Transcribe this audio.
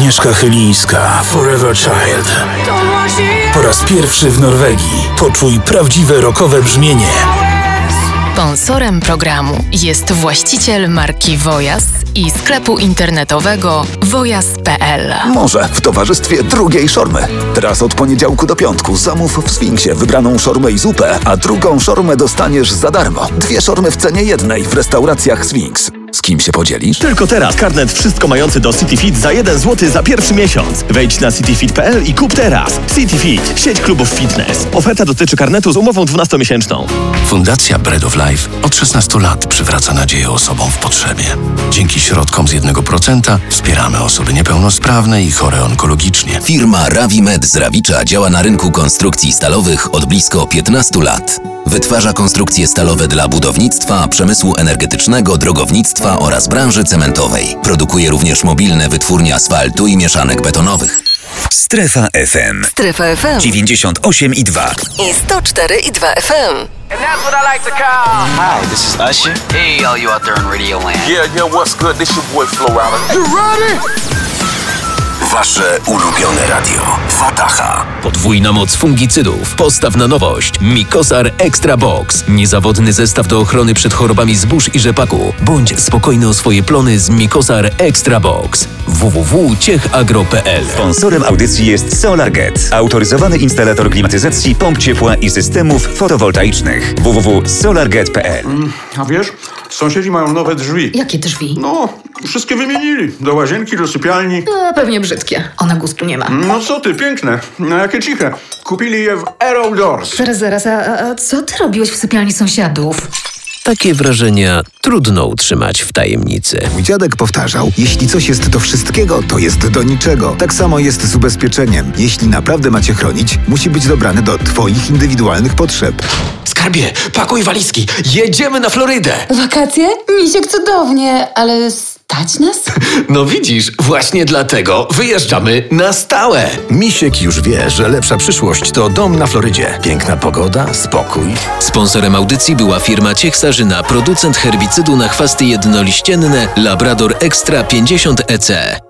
Agnieszka Chylińska, Forever Child. Po raz pierwszy w Norwegii poczuj prawdziwe rockowe brzmienie. Sponsorem programu jest właściciel marki Wojas i sklepu internetowego wojas.pl. Może w towarzystwie drugiej szormy. Teraz od poniedziałku do piątku zamów w Sfinksie wybraną szormę i zupę, a drugą szormę dostaniesz za darmo. 2 szormy w cenie jednej w restauracjach Sfinks. Z kim się podzielisz? Tylko teraz karnet wszystko mający do CityFit za 1 zł za pierwszy miesiąc. Wejdź na cityfit.pl i kup teraz. CityFit, sieć klubów fitness. Oferta dotyczy karnetu z umową 12-miesięczną. Fundacja Bread of Life od 16 lat przywraca nadzieję osobom w potrzebie. Dzięki środkom z 1% wspieramy osoby niepełnosprawne i chore onkologicznie. Firma Ravimed z Rawicza działa na rynku konstrukcji stalowych od blisko 15 lat. Wytwarza konstrukcje stalowe dla budownictwa, przemysłu energetycznego, drogownictwa oraz branży cementowej. Produkuje również mobilne wytwórnie asfaltu i mieszanek betonowych. Strefa FM. Strefa FM 98,2 i 104,2 FM. And that's what I like to call. Hi, this is Usher. Hey, all you out there in Radio Land. Yeah, what's good? This your boy Flo Rida. You ready? Wasze ulubione radio. Fataha. Podwójna moc fungicydów. Postaw na nowość. Mikosar Extra Box. Niezawodny zestaw do ochrony przed chorobami zbóż i rzepaku. Bądź spokojny o swoje plony z Mikosar Extra Box. www.ciechagro.pl. Sponsorem audycji jest SolarGet, autoryzowany instalator klimatyzacji, pomp ciepła i systemów fotowoltaicznych. www.solarget.pl. A wiesz, sąsiedzi mają nowe drzwi. Jakie drzwi? No, wszystkie wymienili. Do łazienki, do sypialni. No, pewnie brzydkie. Ona gustu nie ma. No co ty, piękne. No jakie ciche. Kupili je w Aero Doors. Zaraz, a co ty robiłeś w sypialni sąsiadów? Takie wrażenia trudno utrzymać w tajemnicy. Mój dziadek powtarzał, jeśli coś jest do wszystkiego, to jest do niczego. Tak samo jest z ubezpieczeniem. Jeśli naprawdę macie chronić, musi być dobrane do twoich indywidualnych potrzeb. Skarbie, pakuj walizki. Jedziemy na Florydę. Wakacje? Misiek cudownie, ale stać nas? No widzisz, właśnie dlatego wyjeżdżamy na stałe. Misiek już wie, że lepsza przyszłość to dom na Florydzie. Piękna pogoda, spokój. Sponsorem audycji była firma Ciechsarzyna, producent herbicydu na chwasty jednoliścienne Labrador Extra 50 EC.